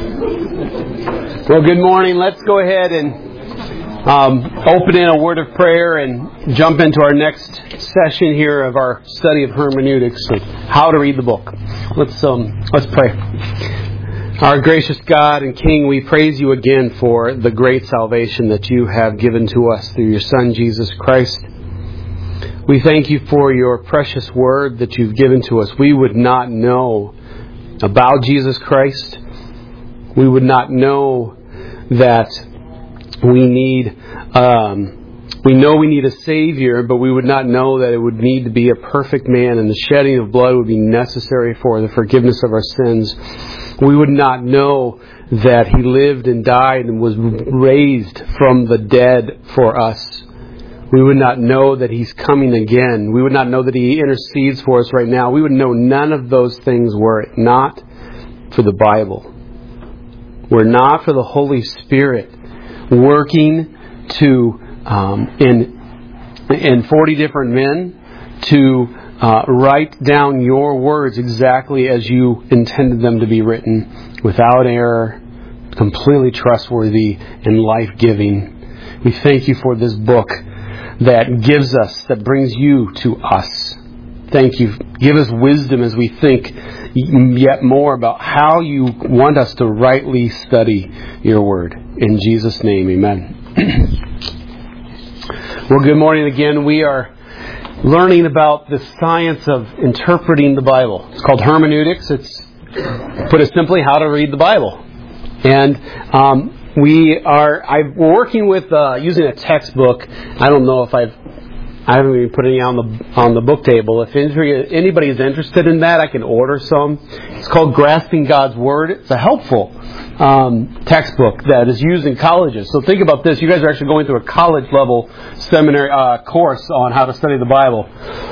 Well, good morning. Let's go ahead and open in a word of prayer and jump into our next session here of our study of hermeneutics and how to read the book. Let's pray. Our gracious God and King, we praise you again for the great salvation that you have given to us through your Son, Jesus Christ. We thank you for your precious word that you've given to us. We would not know about Jesus Christ. We would not know that we need, we know we need a Savior, but we would not know that it would need to be a perfect man and the shedding of blood would be necessary for the forgiveness of our sins. We would not know that He lived and died and was raised from the dead for us. We would not know that He's coming again. We would not know that He intercedes for us right now. We would know none of those things were it not for the Bible. Were not for the Holy Spirit working to in 40 different men to write down your words exactly as you intended them to be written, without error, completely trustworthy and life-giving. We thank you for this book that brings you to us. Thank you. Give us wisdom as we think yet more about how you want us to rightly study your word. In Jesus' name, amen. Well, good morning again. We are learning about the science of interpreting the Bible. It's called hermeneutics. It's, put it simply, how to read the Bible. And I'm working with using a textbook. I don't know if I haven't even put any on the book table. If anybody is interested in that, I can order some. It's called Grasping God's Word. It's a helpful textbook that is used in colleges. So think about this. You guys are actually going through a college-level seminary course on how to study the Bible.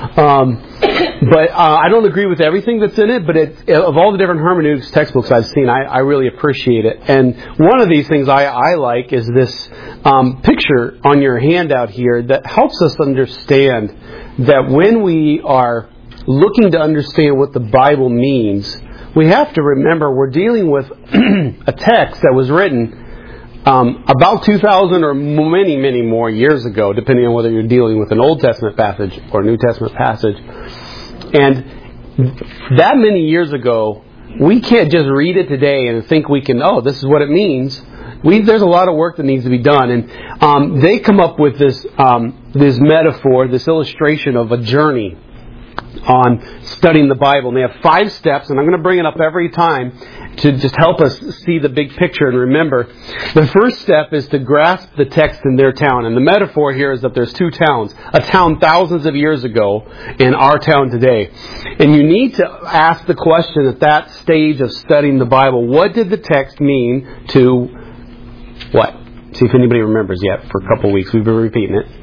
But I don't agree with everything that's in it, but of all the different hermeneutics textbooks I've seen, I really appreciate it. And one of these things I like is this picture on your handout here that helps us understand that when we are looking to understand what the Bible means, we have to remember we're dealing with a text that was written about 2,000 or many, many more years ago, depending on whether you're dealing with an Old Testament passage or a New Testament passage. And that many years ago, we can't just read it today and think we can, this is what it means. There's a lot of work that needs to be done. And they come up with this metaphor, this illustration of a journey on studying the Bible. And they have 5 steps, and I'm going to bring it up every time to just help us see the big picture and remember. The first step is to grasp the text in their town. And the metaphor here is that there's 2 towns. A town thousands of years ago and our town today. And you need to ask the question at that stage of studying the Bible, what did the text mean to what? See if anybody remembers yet. For a couple of weeks we've been repeating it.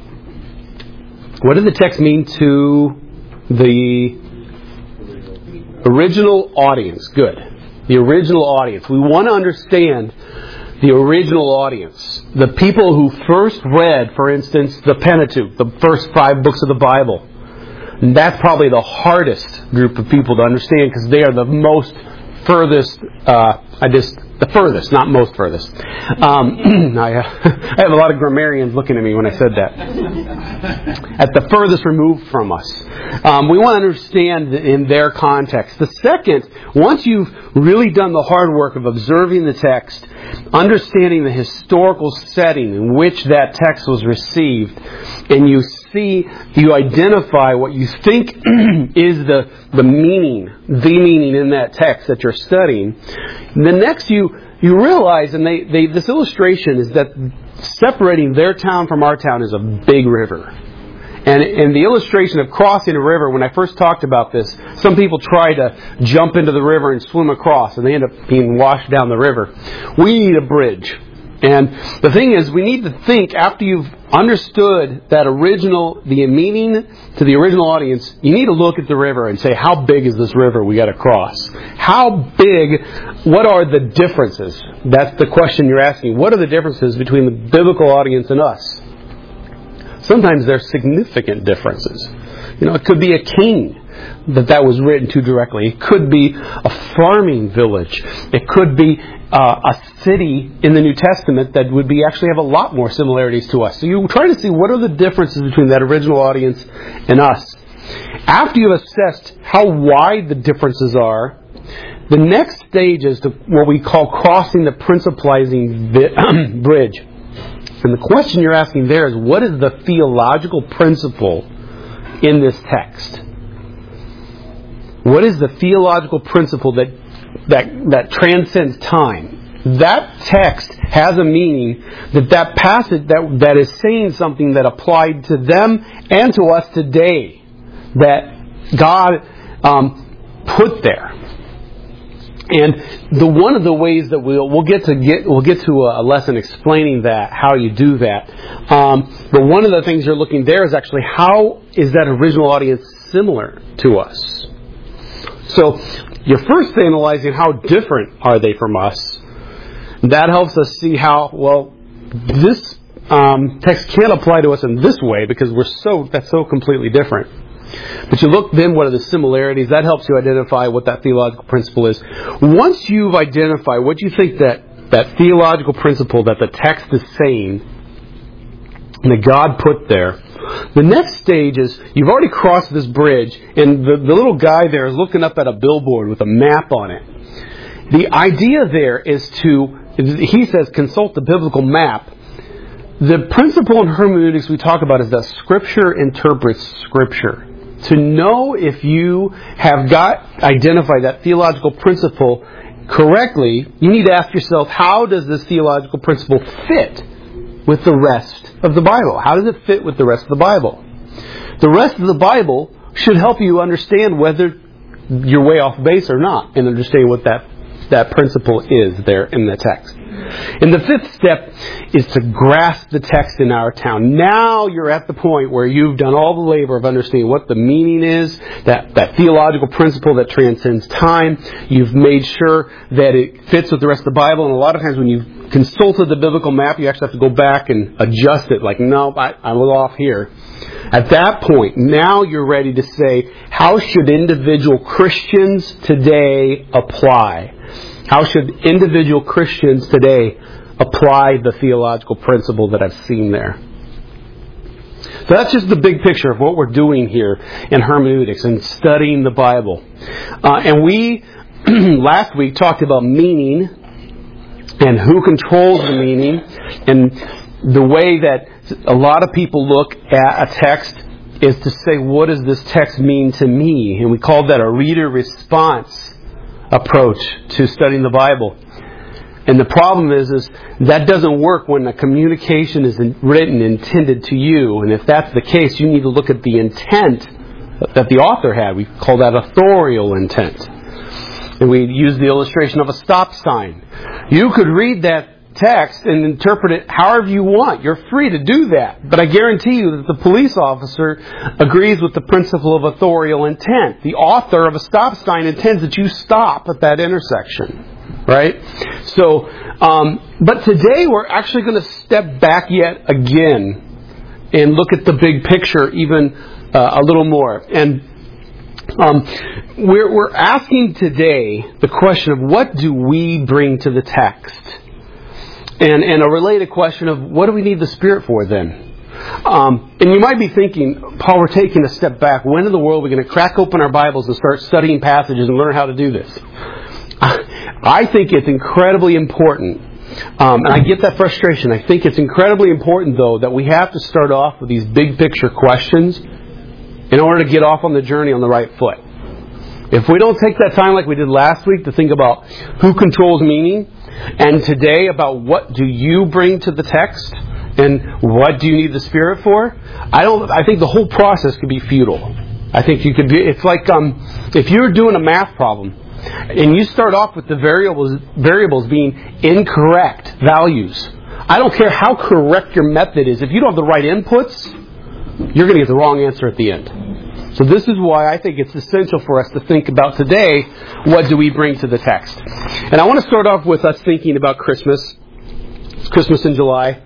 What did the text mean to the original audience? Good. The original audience. We want to understand the original audience. The people who first read, for instance, the Pentateuch, the first 5 books of the Bible. And that's probably the hardest group of people to understand because they are the most furthest, the furthest, not most furthest. I have a lot of grammarians looking at me when I said that. At the furthest removed from us. We want to understand in their context. The second, once you've really done the hard work of observing the text, understanding the historical setting in which that text was received, and you identify what you think is the meaning in that text that you're studying. The next you realize, and this illustration is that separating their town from our town is a big river. And the illustration of crossing a river, when I first talked about this, some people try to jump into the river and swim across, and they end up being washed down the river. We need a bridge. And the thing is, we need to think, after you've understood that the meaning to the original audience, you need to look at the river and say, how big is this river we got to cross? How big, what are the differences? That's the question you're asking. What are the differences between the biblical audience and us? Sometimes there's significant differences. It could be a king that was written to directly. It could be a farming village. It could be a city in the New Testament that would actually have a lot more similarities to us. So you try to see what are the differences between that original audience and us. After you've assessed how wide the differences are, the next stage is what we call crossing the principalizing bridge. And the question you're asking there is, what is the theological principle in this text? What is the theological principle that transcends time? That text has a meaning that passage that is saying something that applied to them and to us today, that God put there. And one of the ways that we'll get to a lesson explaining that, how you do that. But one of the things you're looking there is actually, how is that original audience similar to us? So you're first analyzing how different are they from us. That helps us see how, well, this text can't apply to us in this way because that's so completely different. But you look then, what are the similarities? That helps you identify what that theological principle is. Once you've identified what you think that theological principle that the text is saying, that God put there, the next stage is, you've already crossed this bridge, and the little guy there is looking up at a billboard with a map on it. The idea there is he says, consult the biblical map. The principle in hermeneutics we talk about is that Scripture interprets Scripture. To know if you have identified that theological principle correctly, you need to ask yourself, how does this theological principle fit with the rest of the Bible? How does it fit with the rest of the Bible? The rest of the Bible should help you understand whether you're way off base or not, and understand what that principle is there in the text. And the fifth step is to grasp the text in our town. Now you're at the point where you've done all the labor of understanding what the meaning is, that theological principle that transcends time. You've made sure that it fits with the rest of the Bible. And a lot of times when you've consulted the biblical map, you actually have to go back and adjust it. Like, no, I'm a little off here. At that point, now you're ready to say, how should individual Christians today apply? How should individual Christians today apply the theological principle that I've seen there? So that's just the big picture of what we're doing here in hermeneutics and studying the Bible. And we, last week, talked about meaning and who controls the meaning, and the way that a lot of people look at a text is to say, what does this text mean to me? And we called that a reader response approach to studying the Bible. And the problem is that doesn't work when a communication is written intended to you. And if that's the case, you need to look at the intent that the author had. We call that authorial intent. And we use the illustration of a stop sign. You could read that text and interpret it however you want. You're free to do that. But I guarantee you that the police officer agrees with the principle of authorial intent. The author of a stop sign intends that you stop at that intersection. Right? So, but today we're actually going to step back yet again and look at the big picture even a little more. And we're asking today the question of, what do we bring to the text? And a related question of, what do we need the Spirit for then? And you might be thinking, Paul, we're taking a step back. When in the world are we going to crack open our Bibles and start studying passages and learn how to do this? I think it's incredibly important. And I get that frustration. I think it's incredibly important, though, that we have to start off with these big picture questions in order to get off on the journey on the right foot. If we don't take that time like we did last week to think about who controls meaning, and today about what do you bring to the text and what do you need the Spirit for, I think the whole process could be futile. I think it's like if you're doing a math problem and you start off with the variables being incorrect values. I don't care how correct your method is. If you don't have the right inputs, you're going to get the wrong answer at the end. So this is why I think it's essential for us to think about today, what do we bring to the text? And I want to start off with us thinking about Christmas. It's Christmas in July.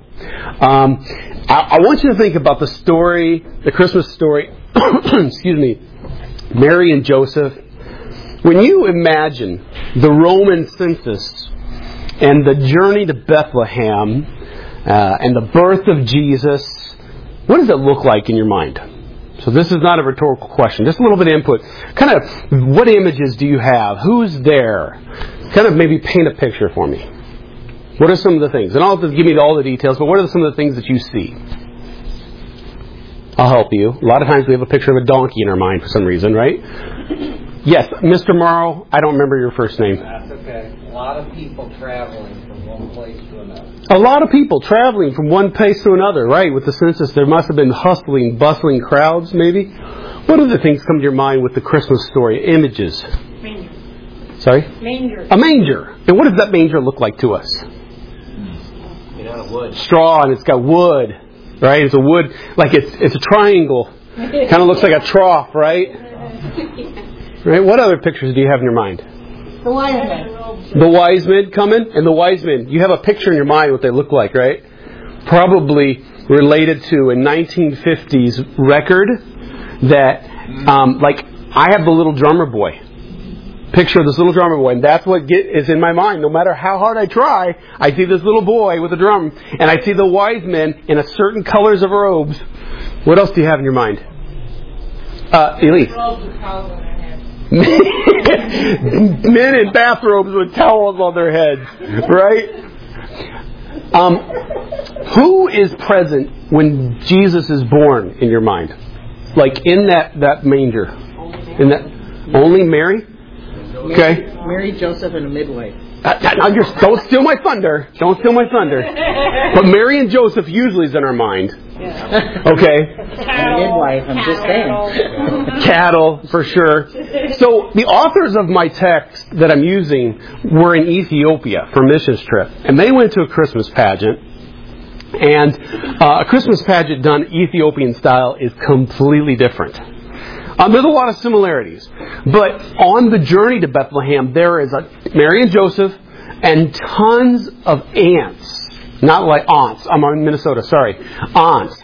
I want you to think about the Christmas story, excuse me, Mary and Joseph. When you imagine the Roman census and the journey to Bethlehem and the birth of Jesus, what does it look like in your mind? So this is not a rhetorical question, just a little bit of input. Kind of, what images do you have? Who's there? Kind of maybe paint a picture for me. What are some of the things? And I'll have to give me all the details, but what are some of the things that you see? I'll help you. A lot of times we have a picture of a donkey in our mind for some reason, right? Yes, Mr. Morrow, I don't remember your first name. That's okay. A lot of people traveling from one place to another. A lot of people traveling from one place to another, right? With the census, there must have been hustling, bustling crowds, maybe. What other things come to your mind with the Christmas story? Images. Manger. Sorry? Manger. A manger. And what does that manger look like to us? Made out of wood. Straw, and it's got wood, right? It's a wood, like it's a triangle. Kind of looks like a trough, right? Right? What other pictures do you have in your mind? The wise men. The wise men coming, and the wise men. You have a picture in your mind what they look like, right? Probably related to a 1950s record that, like, I have the little drummer boy. Picture of this little drummer boy, and that's what is in my mind. No matter how hard I try, I see this little boy with a drum, and I see the wise men in a certain colors of robes. What else do you have in your mind? Elise. Robes with towels on their heads. Men in bathrobes with towels on their heads, right? Who is present when Jesus is born in your mind? Like in that manger? In that only Mary? Okay. Mary, Joseph, and a midwife. Don't steal my thunder. Don't steal my thunder. But Mary and Joseph usually is in our mind. Yeah. Okay. And a midwife, I'm just saying. Cattle, for sure. So the authors of my text that I'm using were in Ethiopia for a missions trip. And they went to a Christmas pageant. And a Christmas pageant done Ethiopian style is completely different. There's a lot of similarities. But on the journey to Bethlehem, there is Mary and Joseph and tons of ants. Not like aunts. I'm in Minnesota, sorry. Aunts.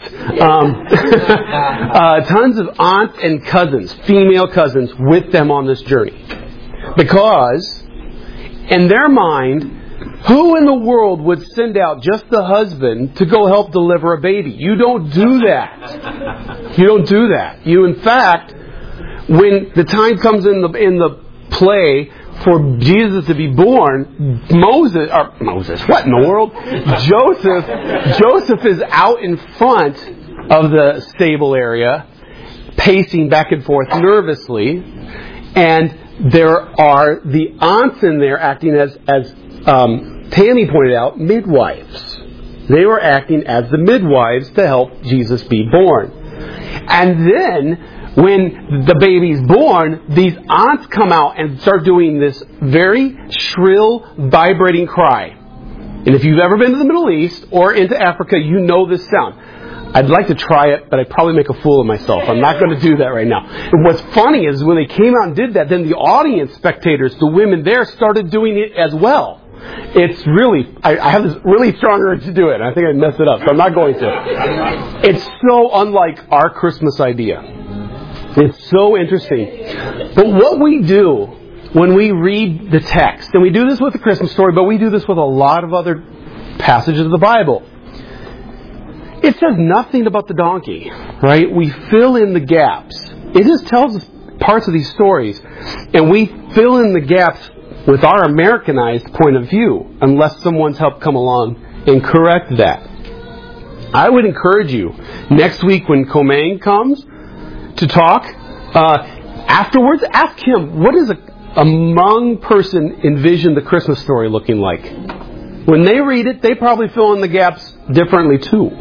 Tons of aunts and cousins, female cousins, with them on this journey. Because, in their mind, who in the world would send out just the husband to go help deliver a baby? You don't do that. You don't do that. You, in fact, when the time comes in the play for Jesus to be born, Moses, what in the world? Joseph is out in front of the stable area, pacing back and forth nervously, and there are the aunts in there acting as Tammy pointed out, midwives. They were acting as the midwives to help Jesus be born. And then, when the baby's born, these aunts come out and start doing this very shrill, vibrating cry. And if you've ever been to the Middle East or into Africa, you know this sound. I'd like to try it, but I'd probably make a fool of myself. I'm not going to do that right now. And what's funny is when they came out and did that, then the audience spectators, the women there, started doing it as well. It's really, I have this really strong urge to do it. And I think I'd mess it up, so I'm not going to. It's so unlike our Christmas idea. It's so interesting. But what we do when we read the text, and we do this with the Christmas story, but we do this with a lot of other passages of the Bible. It says nothing about the donkey, right? We fill in the gaps. It just tells us parts of these stories, and we fill in the gaps with our Americanized point of view, unless someone's helped come along and correct that. I would encourage you, next week when Komang comes to talk, afterwards, ask him, what does a Hmong person envision the Christmas story looking like? When they read it, they probably fill in the gaps differently too.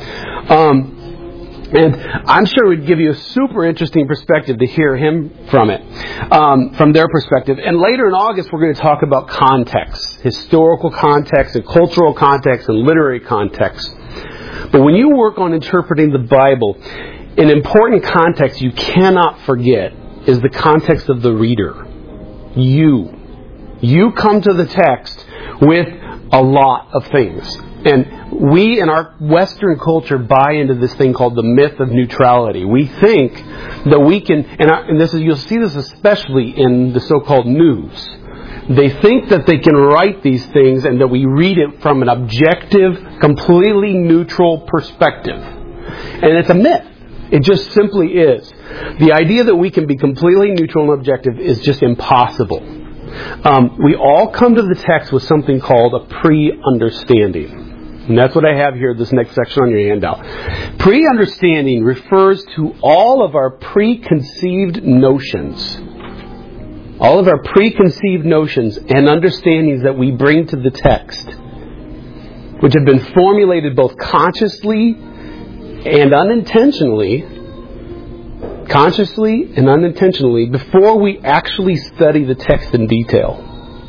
And I'm sure it would give you a super interesting perspective to hear him from it, from their perspective. And later in August, we're going to talk about context, historical context and cultural context and literary context. But when you work on interpreting the Bible, an important context you cannot forget is the context of the reader. You come to the text with a lot of things. And we in our Western culture buy into this thing called the myth of neutrality. We think that we can, and this is, you'll see this especially in the so-called news. They think that they can write these things and that we read it from an objective, completely neutral perspective. And it's a myth. It just simply is. The idea that we can be completely neutral and objective is just impossible. We all come to the text with something called a pre-understanding. And that's what I have here, this next section on your handout. Pre-understanding refers to all of our preconceived notions. All of our preconceived notions and understandings that we bring to the text, which have been formulated both consciously and unintentionally, before we actually study the text in detail.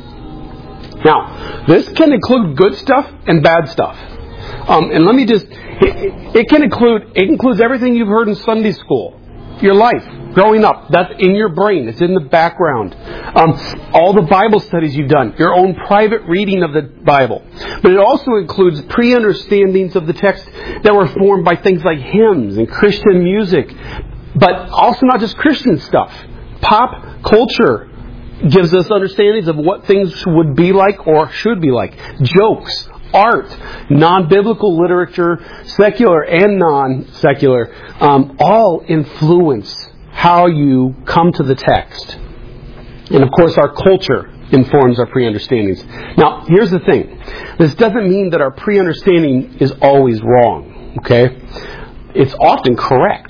Now, this can include good stuff and bad stuff. And let me just, it includes everything you've heard in Sunday school, your life, growing up. That's in your brain. It's in the background. All the Bible studies you've done, your own private reading of the Bible. But it also includes pre-understandings of the text that were formed by things like hymns and Christian music. But also not just Christian stuff. Pop culture gives us understandings of what things would be like or should be like. Jokes, art, non-biblical literature, secular and non-secular, all influence how you come to the text. And of course our culture informs our pre-understandings. Now, here's the thing. This doesn't mean that our pre-understanding is always wrong, okay? It's often correct.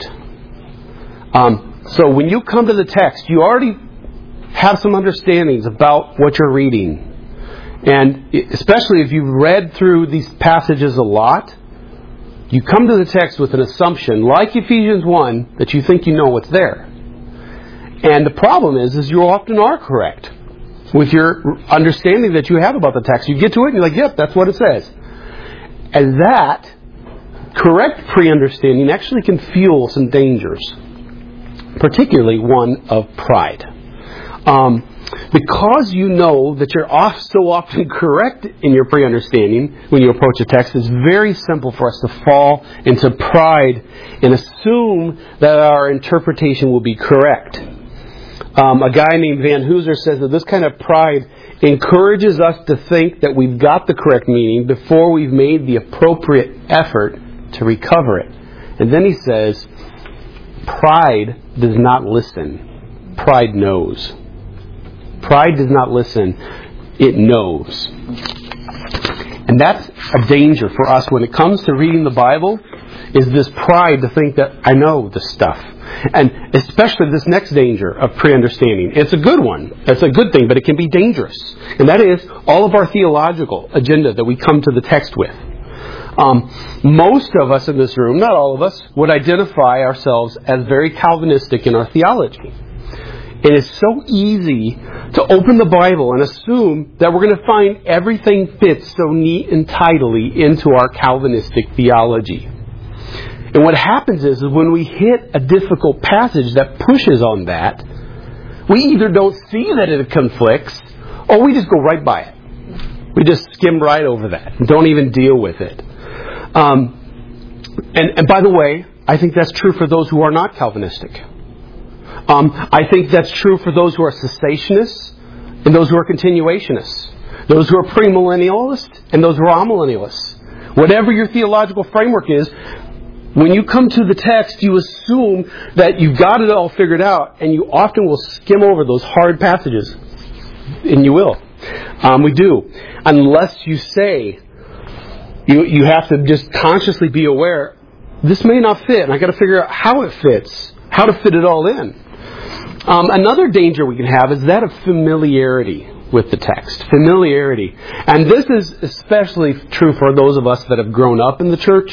So when you come to the text, you already have some understandings about what you're reading. And especially if you've read through these passages a lot, you come to the text with an assumption, like Ephesians 1, that you think you know what's there. And the problem is you often are correct with your understanding that you have about the text. You get to it and you're like, yep, that's what it says. And that correct pre-understanding actually can fuel some dangers, particularly one of pride. Because you know that you're so often correct in your pre-understanding when you approach a text, it's very simple for us to fall into pride and assume that our interpretation will be correct. A guy named Van Hooser says that this kind of pride encourages us to think that we've got the correct meaning before we've made the appropriate effort to recover it. And then he says, pride does not listen. Pride knows. Pride does not listen. It knows. And that's a danger for us when it comes to reading the Bible, is this pride to think that I know this stuff. And especially this next danger of pre-understanding. It's a good one. It's a good thing, but it can be dangerous. And that is all of our theological agenda that we come to the text with. Most of us in this room, not all of us, would identify ourselves as very Calvinistic in our theology. It is so easy to open the Bible and assume that we're going to find everything fits so neat and tidily into our Calvinistic theology. And what happens is when we hit a difficult passage that pushes on that, we either don't see that it conflicts, or we just go right by it. We just skim right over that and don't even deal with it. And by the way, I think that's true for those who are not Calvinistic. I think that's true for those who are cessationists and those who are continuationists. Those who are premillennialists and those who are amillennialists. Whatever your theological framework is, when you come to the text, you assume that you've got it all figured out, and you often will skim over those hard passages. And you will. We do. Unless you say, you have to just consciously be aware, this may not fit, and I've got to figure out how it fits, how to fit it all in. Another danger we can have is that of familiarity with the text. Familiarity. And this is especially true for those of us that have grown up in the church.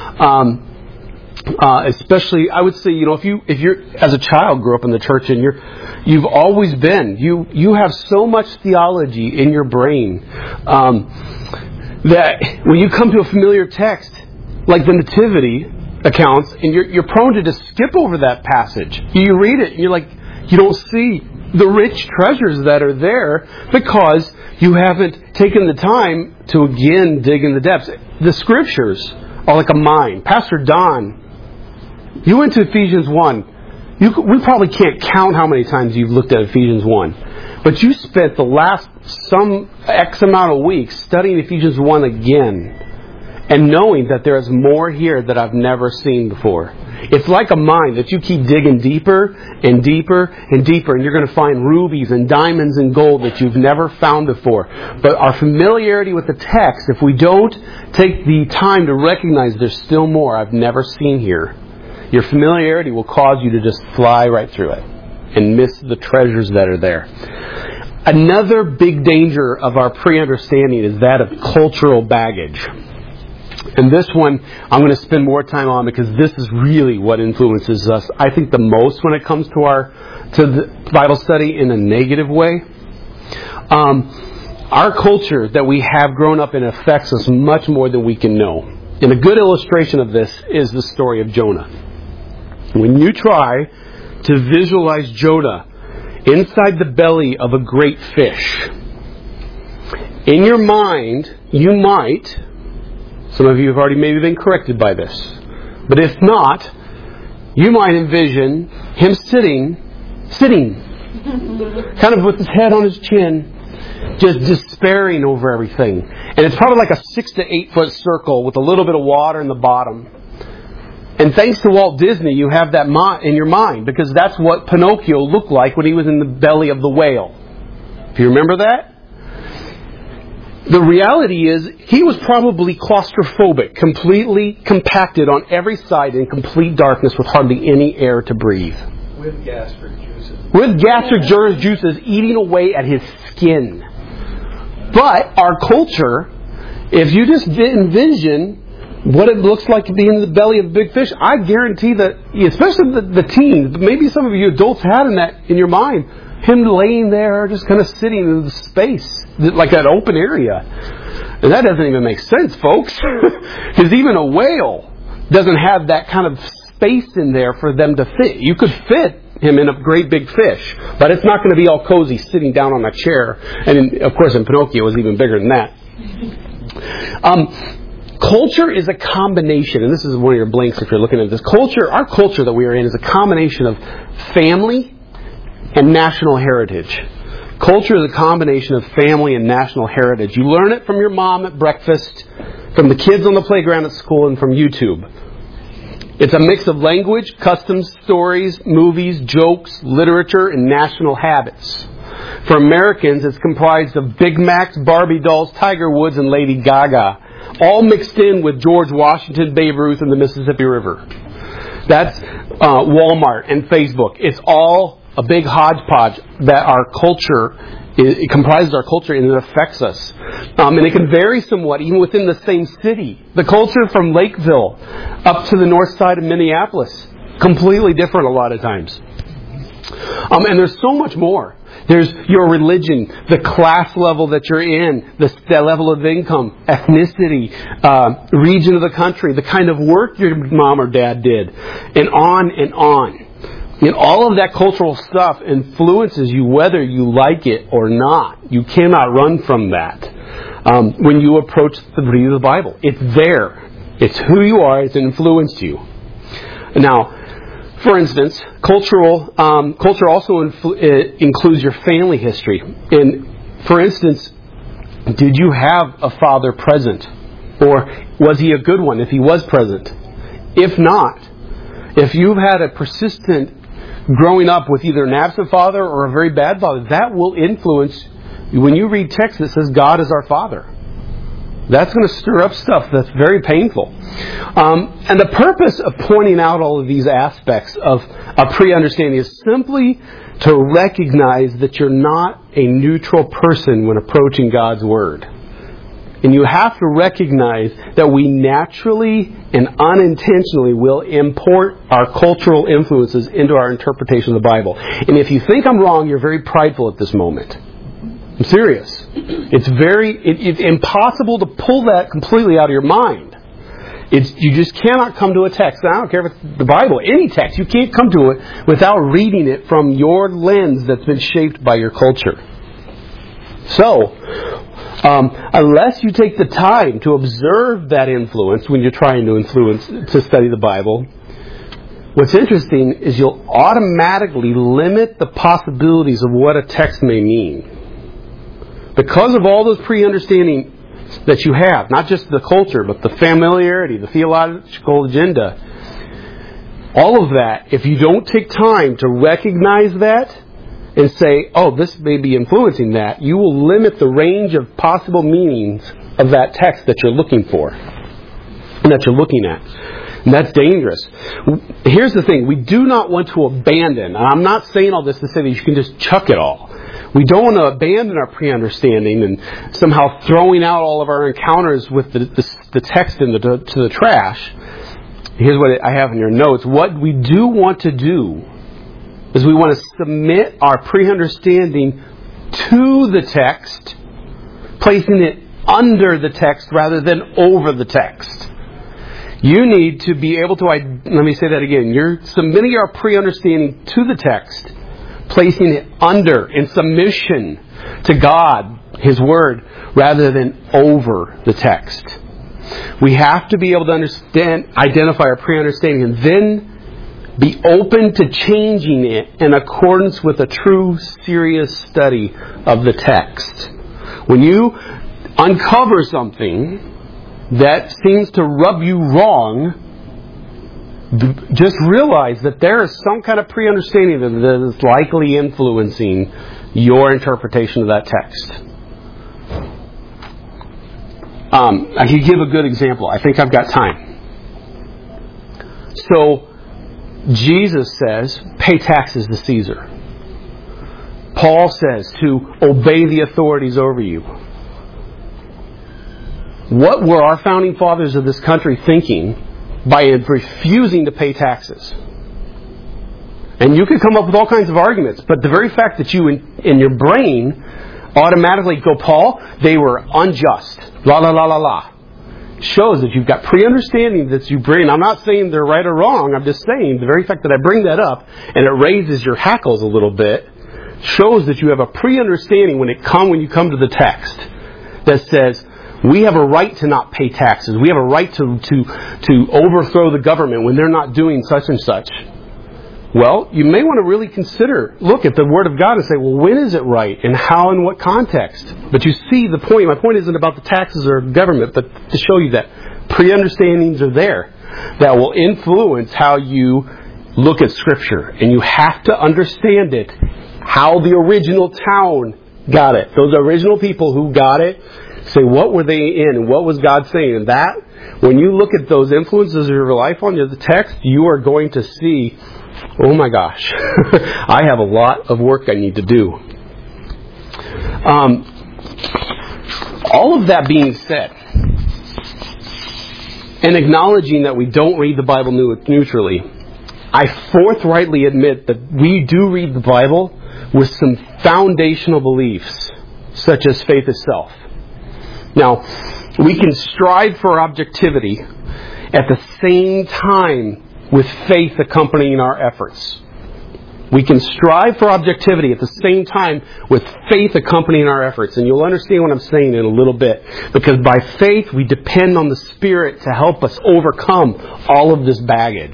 Especially, I would say, if you're as a child grew up in the church and you've always been, you have so much theology in your brain that when you come to a familiar text like the Nativity accounts, and you're prone to just skip over that passage. You read it and you're like, you don't see the rich treasures that are there because you haven't taken the time to again dig in the depths. The Scriptures are like a mine. Pastor Don, you went to Ephesians 1. We probably can't count how many times you've looked at Ephesians 1. But you spent the last some X amount of weeks studying Ephesians 1 again and knowing that there is more here that I've never seen before. It's like a mine that you keep digging deeper and deeper and deeper, and you're going to find rubies and diamonds and gold that you've never found before. But our familiarity with the text, if we don't take the time to recognize there's still more I've never seen here, your familiarity will cause you to just fly right through it and miss the treasures that are there. Another big danger of our pre-understanding is that of cultural baggage. And this one I'm going to spend more time on because this is really what influences us, I think, the most when it comes to the Bible study in a negative way. Our culture that we have grown up in affects us much more than we can know. And a good illustration of this is the story of Jonah. When you try to visualize Jonah inside the belly of a great fish, in your mind, you might, some of you have already maybe been corrected by this, but if not, you might envision him sitting, kind of with his head on his chin, just despairing over everything. And it's probably like a 6 to 8 foot circle with a little bit of water in the bottom. And thanks to Walt Disney, you have that in your mind, because that's what Pinocchio looked like when he was in the belly of the whale. Do you remember that? The reality is, he was probably claustrophobic, completely compacted on every side in complete darkness with hardly any air to breathe. With gastric juices. With gastric juices eating away at his skin. But our culture, if you just envision what it looks like to be in the belly of a big fish, I guarantee that, especially the teens, but maybe some of you adults had in your mind, him laying there, just kind of sitting in the space, like that open area. And that doesn't even make sense, folks. Because even a whale doesn't have that kind of space in there for them to fit. You could fit him in a great big fish, but it's not going to be all cozy sitting down on a chair. And of course in Pinocchio it was even bigger than that. Culture is a combination, and this is one of your blinks if you're looking at this. Our culture that we are in is a combination of family and national heritage. Culture is a combination of family and national heritage. You learn it from your mom at breakfast, from the kids on the playground at school, and from YouTube. It's a mix of language, customs, stories, movies, jokes, literature, and national habits. For Americans, it's comprised of Big Macs, Barbie dolls, Tiger Woods, and Lady Gaga, all mixed in with George Washington, Babe Ruth, and the Mississippi River. That's Walmart and Facebook. It's all a big hodgepodge that our culture, it comprises our culture and it affects us. And it can vary somewhat even within the same city. The culture from Lakeville up to the north side of Minneapolis, completely different a lot of times. And there's so much more. There's your religion, the class level that you're in, the level of income, ethnicity, region of the country, the kind of work your mom or dad did, and on and on. And all of that cultural stuff influences you whether you like it or not. You cannot run from that when you approach the reading of the Bible. It's there. It's who you are. It's influenced you. Now, for instance, culture also includes your family history. And for instance, did you have a father present? Or was he a good one if he was present? If not, if you've had a persistent growing up with either an absent father or a very bad father, that will influence, when you read text that says God is our Father. That's going to stir up stuff that's very painful. And the purpose of pointing out all of these aspects of a pre-understanding is simply to recognize that you're not a neutral person when approaching God's Word. And you have to recognize that we naturally and unintentionally will import our cultural influences into our interpretation of the Bible. And if you think I'm wrong, you're very prideful at this moment. I'm serious. It's impossible to pull that completely out of your mind. You just cannot come to a text. And I don't care if it's the Bible, any text. You can't come to it without reading it from your lens that's been shaped by your culture. So, unless you take the time to observe that influence when you're trying to study the Bible, what's interesting is you'll automatically limit the possibilities of what a text may mean. Because of all those pre-understanding that you have, not just the culture, but the familiarity, the theological agenda, all of that, if you don't take time to recognize that and say, oh, this may be influencing that, you will limit the range of possible meanings of that text that you're looking for and that you're looking at. And that's dangerous. Here's the thing. We do not want to abandon, and I'm not saying all this to say that you can just chuck it all. We don't want to abandon our pre-understanding and somehow throwing out all of our encounters with the text to the trash. Here's what I have in your notes. What we do want to do is we want to submit our pre-understanding to the text, placing it under the text rather than over the text. You need to be able to, let me say that again. You're submitting our pre-understanding to the text, placing it under in submission to God, His Word, rather than over the text. We have to be able to identify our pre-understanding, and then be open to changing it in accordance with a true, serious study of the text. When you uncover something that seems to rub you wrong, just realize that there is some kind of pre-understanding that is likely influencing your interpretation of that text. I can give a good example. I think I've got time. So, Jesus says, pay taxes to Caesar. Paul says to obey the authorities over you. What were our founding fathers of this country thinking by refusing to pay taxes? And you could come up with all kinds of arguments, but the very fact that you in your brain automatically go, Paul, they were unjust, la la la la la, shows that you've got pre-understanding that you bring. I'm not saying they're right or wrong, I'm just saying the very fact that I bring that up and it raises your hackles a little bit shows that you have a pre-understanding when you come to the text that says, we have a right to not pay taxes. We have a right to overthrow the government when they're not doing such and such. Well, you may want to really look at the Word of God and say, well, when is it right? And how and what context? But you see the point. My point isn't about the taxes or government, but to show you that pre-understandings are there that will influence how you look at Scripture. And you have to understand it, how the original town got it. Those original people who got it, say, what were they in and what was God saying? And that, when you look at those influences of your life on the text, you are going to see, oh my gosh, I have a lot of work I need to do. All of that being said, and acknowledging that we don't read the Bible neutrally, I forthrightly admit that we do read the Bible with some foundational beliefs, such as faith itself. Now, we can strive for objectivity at the same time with faith accompanying our efforts. We can strive for objectivity at the same time with faith accompanying our efforts. And you'll understand what I'm saying in a little bit. Because by faith, we depend on the Spirit to help us overcome all of this baggage.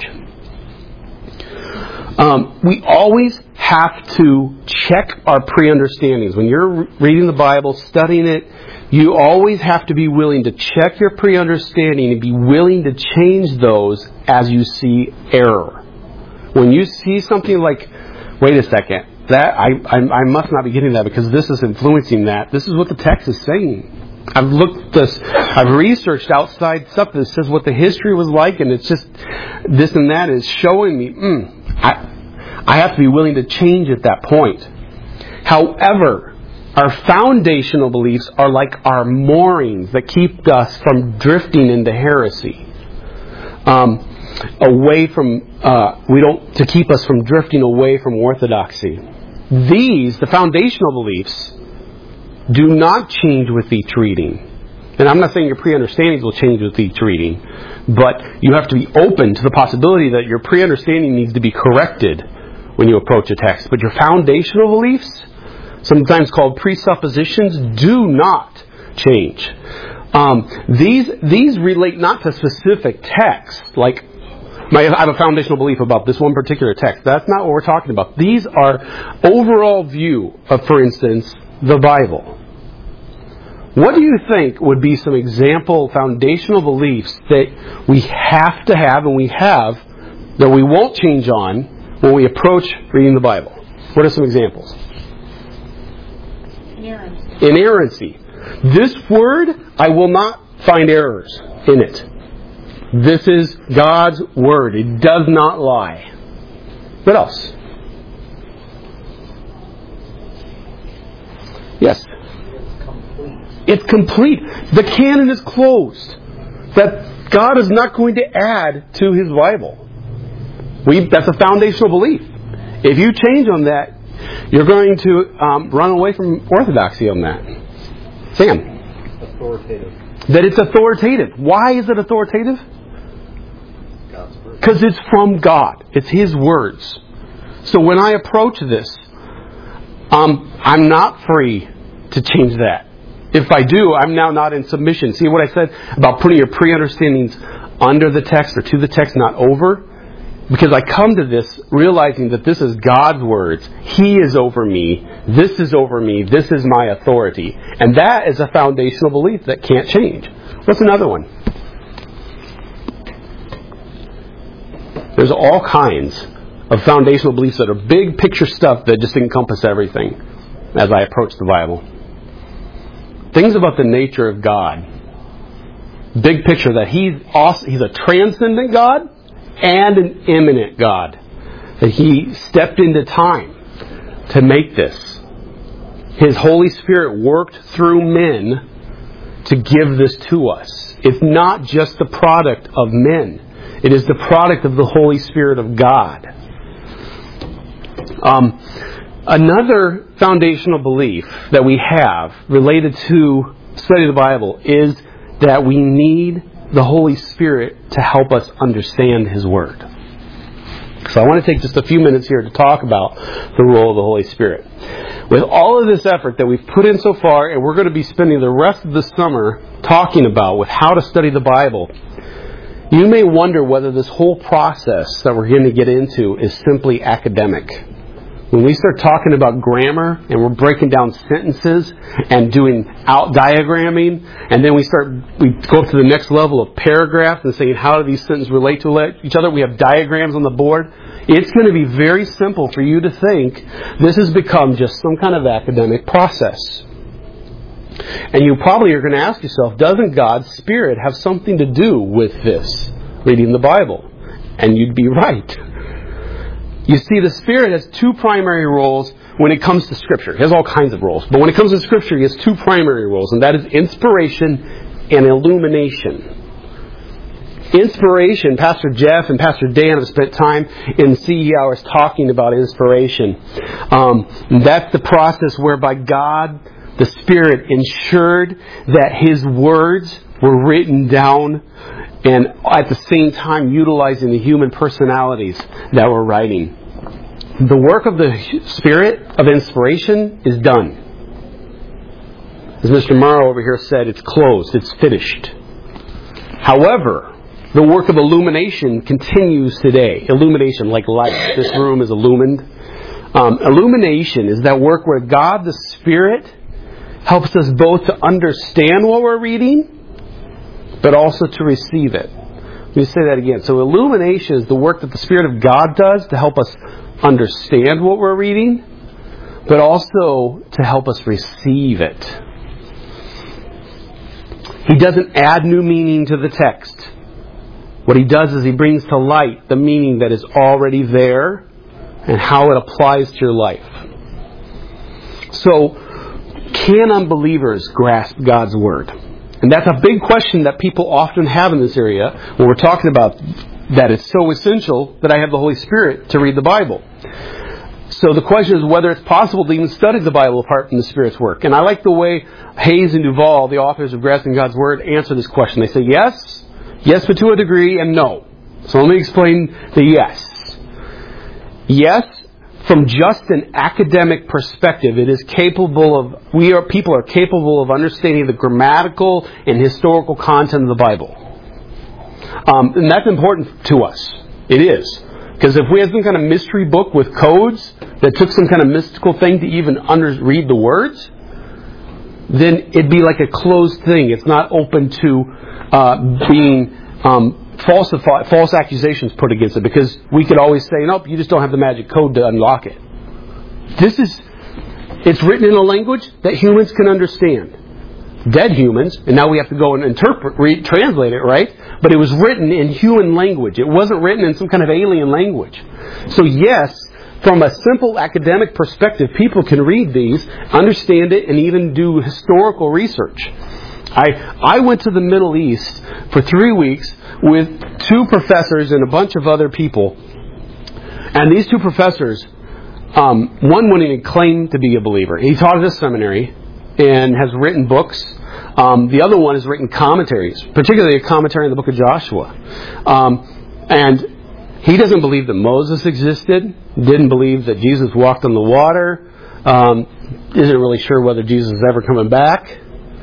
We always have to check our pre-understandings. When you're reading the Bible, studying it, you always have to be willing to check your pre-understanding and be willing to change those as you see error. When you see something like, wait a second, that I must not be getting that because this is influencing that. This is what the text is saying. I've researched outside stuff that says what the history was like, and it's just this and that is showing me, I have to be willing to change at that point. However, our foundational beliefs are like our moorings that keep us from drifting into heresy. To keep us from drifting away from orthodoxy. The foundational beliefs, do not change with each reading. And I'm not saying your pre-understandings will change with each reading, but you have to be open to the possibility that your pre-understanding needs to be corrected when you approach a text. But your foundational beliefs, sometimes called presuppositions, do not change. These relate not to specific texts, like I have a foundational belief about this one particular text. That's not what we're talking about. These are overall view of, for instance, the Bible. What do you think would be some example foundational beliefs that we have to have and we have that we won't change on when we approach reading the Bible? What are some examples? Inerrancy. This word, I will not find errors in it. This is God's word. It does not lie. What else? Yes? It's complete. The canon is closed. That God is not going to add to His Bible. That's a foundational belief. If you change on that, you're going to run away from orthodoxy on that. Sam? Authoritative. That it's authoritative. Why is it authoritative? God's word. Because it's from God. It's His words. So when I approach this, I'm not free to change that. If I do, I'm now not in submission. See what I said about putting your pre-understandings under the text or to the text, not over? Because I come to this realizing that this is God's words. He is over me. This is over me. This is my authority. And that is a foundational belief that can't change. What's another one? There's all kinds of foundational beliefs that are big picture stuff that just encompass everything as I approach the Bible. Things about the nature of God. Big picture that He's a transcendent God and an immanent God. That He stepped into time to make this. His Holy Spirit worked through men to give this to us. It's not just the product of men. It is the product of the Holy Spirit of God. Another foundational belief that we have related to study of the Bible is that we need the Holy Spirit to help us understand His Word. So I want to take just a few minutes here to talk about the role of the Holy Spirit. With all of this effort that we've put in so far, and we're going to be spending the rest of the summer talking about with how to study the Bible, you may wonder whether this whole process that we're going to get into is simply academic. When we start talking about grammar and we're breaking down sentences and doing out diagramming, and then we go up to the next level of paragraphs and saying how do these sentences relate to each other, we have diagrams on the board. It's going to be very simple for you to think this has become just some kind of academic process. And you probably are going to ask yourself, doesn't God's Spirit have something to do with this, reading the Bible? And you'd be right. You see, the Spirit has two primary roles when it comes to Scripture. He has all kinds of roles. But when it comes to Scripture, He has two primary roles, and that is inspiration and illumination. Inspiration, Pastor Jeff and Pastor Dan have spent time in CE hours talking about inspiration. That's the process whereby God, the Spirit, ensured that His words were written down and at the same time utilizing the human personalities that we're writing. The work of the Spirit of inspiration is done. As Mr. Morrow over here said, it's closed, it's finished. However, the work of illumination continues today. Illumination, like light. This room is illumined. Illumination is that work where God, the Spirit, helps us both to understand what we're reading, but also to receive it. Let me say that again. So illumination is the work that the Spirit of God does to help us understand what we're reading, but also to help us receive it. He doesn't add new meaning to the text. What He does is He brings to light the meaning that is already there and how it applies to your life. So, can unbelievers grasp God's Word? And that's a big question that people often have in this area when we're talking about that it's so essential that I have the Holy Spirit to read the Bible. So the question is whether it's possible to even study the Bible apart from the Spirit's work. And I like the way Hayes and Duvall, the authors of Grasping God's Word, answer this question. They say yes, but to a degree, and no. So let me explain the yes. Yes, from just an academic perspective, it is people are capable of understanding the grammatical and historical content of the Bible. And that's important to us. It is. Because if we had some kind of mystery book with codes that took some kind of mystical thing to even read the words, then it'd be like a closed thing. It's not open to being false accusations put against it. Because we could always say, nope, you just don't have the magic code to unlock it. It's written in a language that humans can understand. Dead humans, and now we have to go and translate it, right? But it was written in human language. It wasn't written in some kind of alien language. So yes, from a simple academic perspective, people can read these, understand it, and even do historical research. I went to the Middle East for 3 weeks with 2 professors and a bunch of other people. And these 2 professors, one wouldn't even claim to be a believer. He taught at a seminary and has written books. The other one has written commentaries, particularly a commentary on the book of Joshua. And he doesn't believe that Moses existed, didn't believe that Jesus walked on the water, isn't really sure whether Jesus is ever coming back.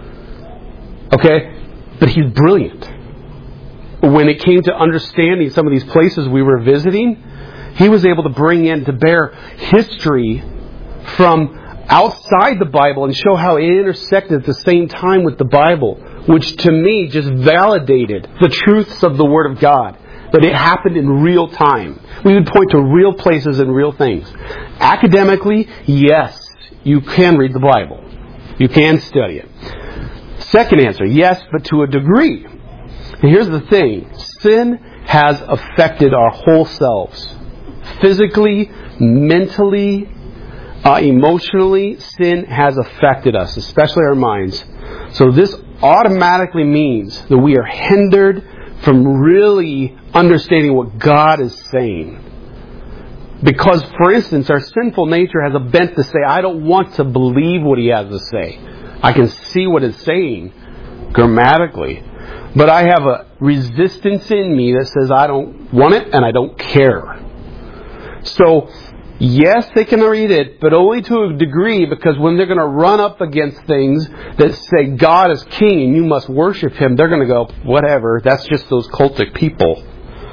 Okay? But he's brilliant. When it came to understanding some of these places we were visiting, he was able to bring in to bear history from outside the Bible and show how it intersected at the same time with the Bible, which to me just validated the truths of the Word of God, that it happened in real time. We would point to real places and real things. Academically, yes, you can read the Bible. You can study it. Second answer, yes, but to a degree. And here's the thing. Sin has affected our whole selves. Physically, mentally, emotionally, sin has affected us, especially our minds. So this automatically means that we are hindered from really understanding what God is saying. Because, for instance, our sinful nature has a bent to say, I don't want to believe what he has to say. I can see what it's saying grammatically. But I have a resistance in me that says I don't want it and I don't care. So, yes, they can read it, but only to a degree, because when they're going to run up against things that say God is king and you must worship him, they're going to go, whatever, that's just those cultic people.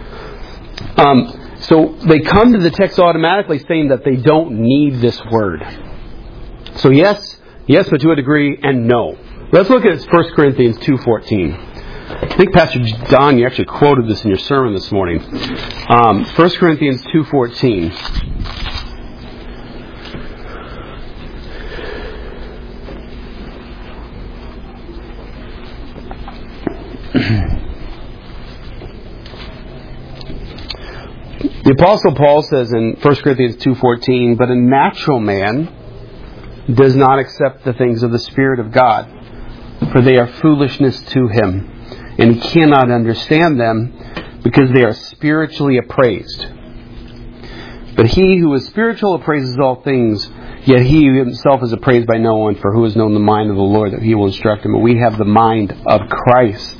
So they come to the text automatically saying that they don't need this word. So yes, but to a degree, and no. Let's look at 1 Corinthians 2:14. I think Pastor Don, you actually quoted this in your sermon this morning. 1 Corinthians 2:14. The Apostle Paul says in 1 Corinthians 2:14, but a natural man does not accept the things of the Spirit of God, for they are foolishness to him, and he cannot understand them because they are spiritually appraised. But he who is spiritual appraises all things, yet he himself is appraised by no one, for who has known the mind of the Lord that he will instruct him? But we have the mind of Christ.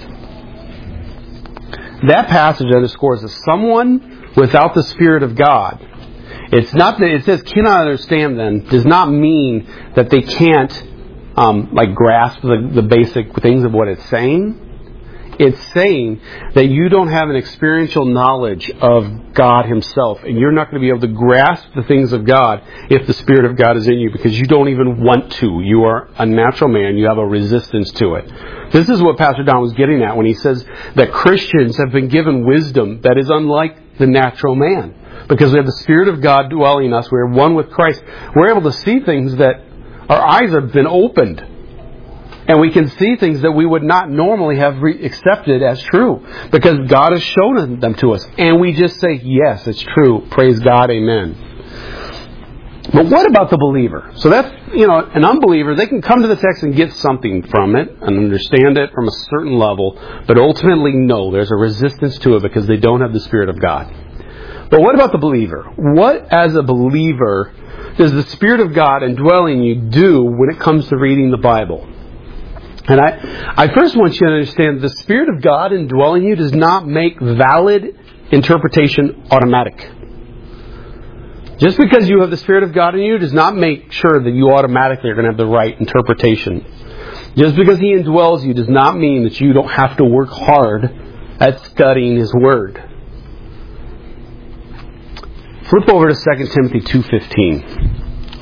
That passage underscores that someone without the Spirit of God, it's not that it says cannot understand them, does not mean that they can't grasp the basic things of what it's saying. It's saying that you don't have an experiential knowledge of God himself, and you're not going to be able to grasp the things of God if the Spirit of God is in you, because you don't even want to. You are a natural man. You have a resistance to it. This is what Pastor Don was getting at when he says that Christians have been given wisdom that is unlike the natural man. Because we have the Spirit of God dwelling in us. We're one with Christ. We're able to see things that our eyes have been opened. And we can see things that we would not normally have accepted as true. Because God has shown them to us. And we just say, yes, it's true. Praise God. Amen. But what about the believer? So that's, an unbeliever, they can come to the text and get something from it and understand it from a certain level. But ultimately, no, there's a resistance to it because they don't have the Spirit of God. But what about the believer? What, as a believer, does the Spirit of God indwelling you do when it comes to reading the Bible? And I first want you to understand the Spirit of God indwelling you does not make valid interpretation automatic. Just because you have the Spirit of God in you does not make sure that you automatically are going to have the right interpretation. Just because He indwells you does not mean that you don't have to work hard at studying His Word. Flip over to 2 Timothy 2:15.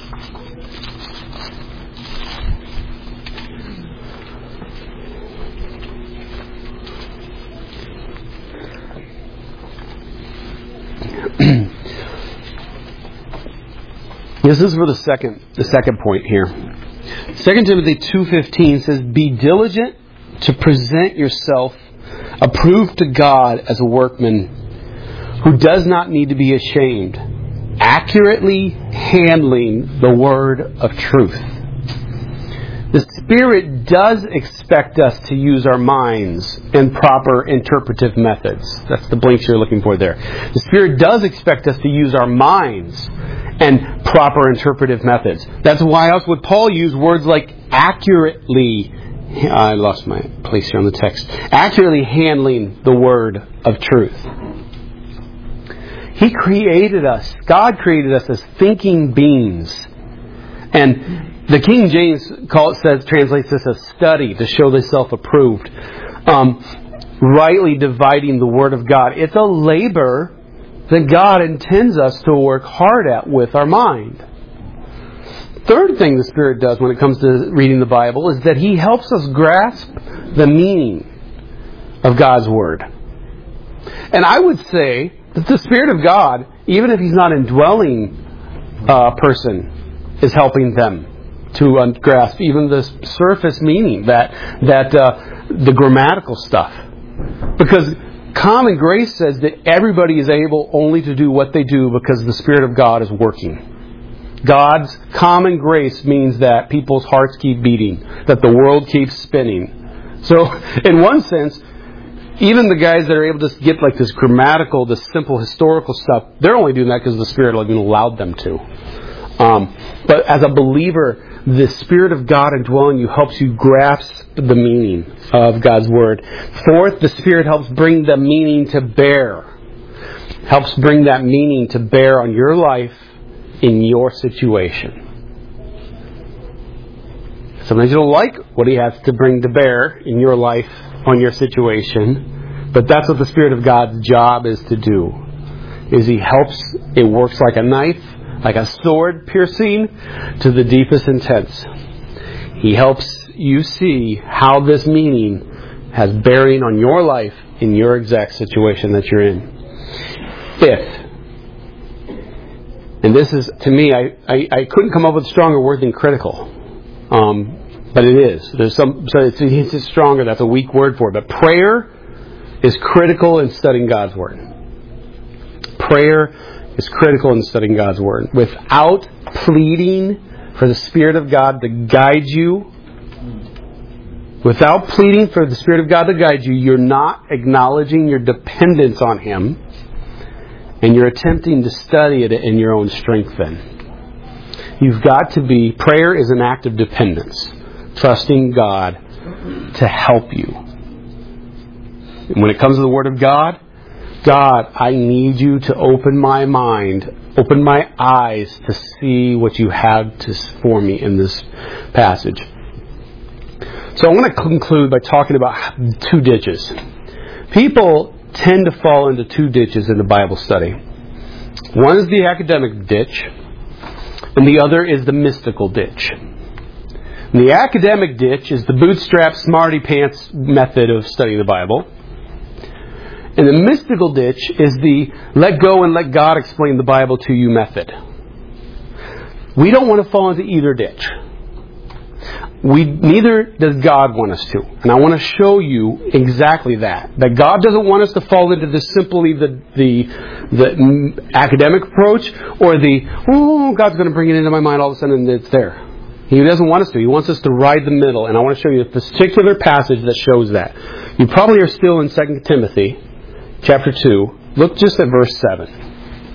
This is for the second point here. 2 Timothy 2:15 says, "Be diligent to present yourself approved to God as a workman who does not need to be ashamed, accurately handling the word of truth." The Spirit does expect us to use our minds and proper interpretive methods. That's the blinks you're looking for there. The Spirit does expect us to use our minds and proper interpretive methods. That's why else would Paul use words like accurately, I lost my place here on the text, accurately handling the word of truth. He created us, God created us as thinking beings. And the King James translates this as study, to show thyself approved. Rightly dividing the Word of God. It's a labor that God intends us to work hard at with our mind. Third thing the Spirit does when it comes to reading the Bible is that He helps us grasp the meaning of God's Word. And I would say that the Spirit of God, even if He's not indwelling a person, is helping them to grasp even the surface meaning, that the grammatical stuff. Because common grace says that everybody is able only to do what they do because the Spirit of God is working. God's common grace means that people's hearts keep beating, that the world keeps spinning. So, in one sense, even the guys that are able to get like this grammatical, this simple historical stuff, they're only doing that because the Spirit allowed them to. But as a believer, the Spirit of God indwelling you helps you grasp the meaning of God's Word. Fourth, the Spirit helps bring the meaning to bear. Helps bring that meaning to bear on your life in your situation. Sometimes you don't like what He has to bring to bear in your life on your situation, but that's what the Spirit of God's job is to do. Is He helps, it works like a knife, like a sword piercing to the deepest intents. He helps you see how this meaning has bearing on your life in your exact situation that you're in. Fifth, and this is, to me, I couldn't come up with a stronger word than critical. But it is. So it's stronger, that's a weak word for it. But prayer is critical in studying God's Word. Prayer is critical in studying God's Word. Without pleading for the Spirit of God to guide you, you're not acknowledging your dependence on Him, and you're attempting to study it in your own strength then. You've got to be, prayer is an act of dependence, trusting God to help you. And when it comes to the Word of God, God, I need you to open my mind, open my eyes to see what you have for me in this passage. So I want to conclude by talking about two ditches. People tend to fall into two ditches in the Bible study. One is the academic ditch, and the other is the mystical ditch. And the academic ditch is the bootstrap, smarty pants method of studying the Bible. And the mystical ditch is the let go and let God explain the Bible to you method. We don't want to fall into either ditch. Neither does God want us to. And I want to show you exactly that. That God doesn't want us to fall into simply the academic approach, or God's going to bring it into my mind all of a sudden and it's there. He doesn't want us to. He wants us to ride the middle. And I want to show you a particular passage that shows that. You probably are still in 2 Timothy chapter 2. Look just at verse 7.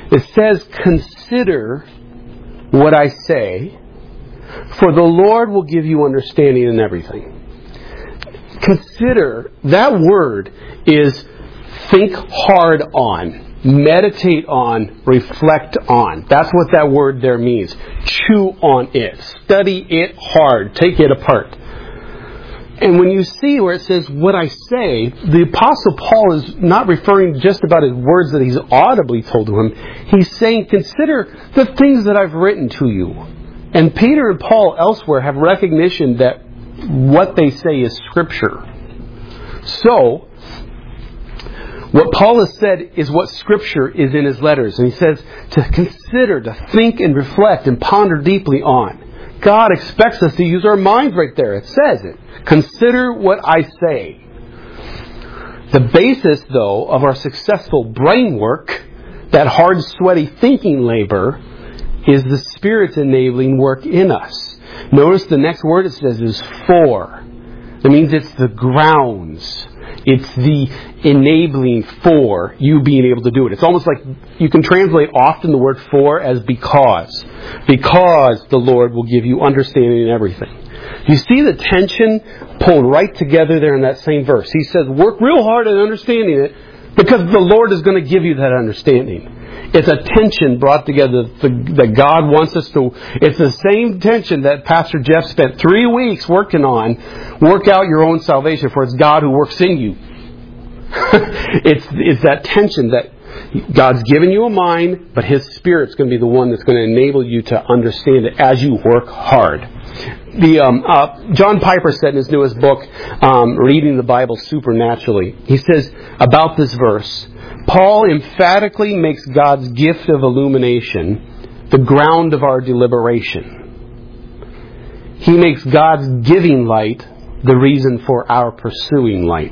It says, consider what I say, for the Lord will give you understanding in everything. Consider, that word is think hard on, meditate on, reflect on. That's what that word there means. Chew on it. Study it hard. Take it apart. And when you see where it says, what I say, the Apostle Paul is not referring just about his words that he's audibly told to him. He's saying, consider the things that I've written to you. And Peter and Paul elsewhere have recognition that what they say is Scripture. So, what Paul has said is what Scripture is in his letters. And he says to consider, to think and reflect and ponder deeply on. God expects us to use our minds right there. It says it. Consider what I say. The basis, though, of our successful brain work, that hard, sweaty thinking labor, is the Spirit's enabling work in us. Notice the next word it says is for. That means it's the grounds. It's the enabling for you being able to do it. It's almost like you can translate often the word for as because. Because the Lord will give you understanding in everything. You see the tension pulled right together there in that same verse. He says, work real hard at understanding it because the Lord is going to give you that understanding. It's a tension brought together that God wants us to... It's the same tension that Pastor Jeff spent 3 weeks working on. Work out your own salvation, for it's God who works in you. It's that tension that God's given you a mind, but His Spirit's going to be the one that's going to enable you to understand it as you work hard. John Piper said in his newest book, Reading the Bible Supernaturally, he says about this verse, Paul emphatically makes God's gift of illumination the ground of our deliberation. He makes God's giving light the reason for our pursuing light.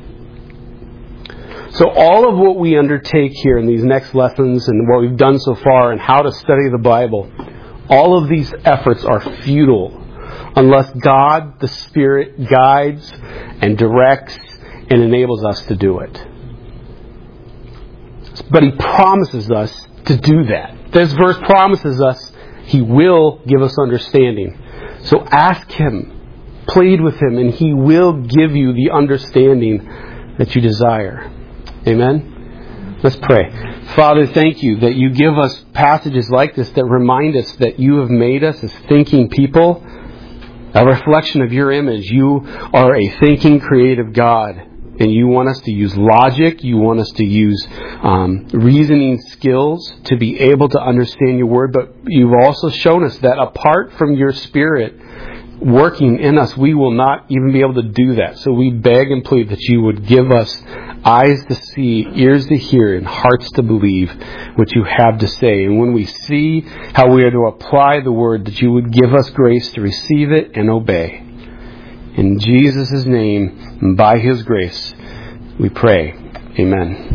So all of what we undertake here in these next lessons and what we've done so far and how to study the Bible, all of these efforts are futile unless God, the Spirit, guides and directs and enables us to do it. But He promises us to do that. This verse promises us He will give us understanding. So ask Him, plead with Him, and He will give you the understanding that you desire. Amen? Let's pray. Father, thank you that you give us passages like this that remind us that you have made us as thinking people, a reflection of your image. You are a thinking, creative God. And you want us to use logic. You want us to use reasoning skills to be able to understand your word. But you've also shown us that apart from your Spirit working in us, we will not even be able to do that. So we beg and plead that you would give us eyes to see, ears to hear, and hearts to believe what you have to say. And when we see how we are to apply the word, that you would give us grace to receive it and obey. In Jesus' name, and by His grace, we pray. Amen.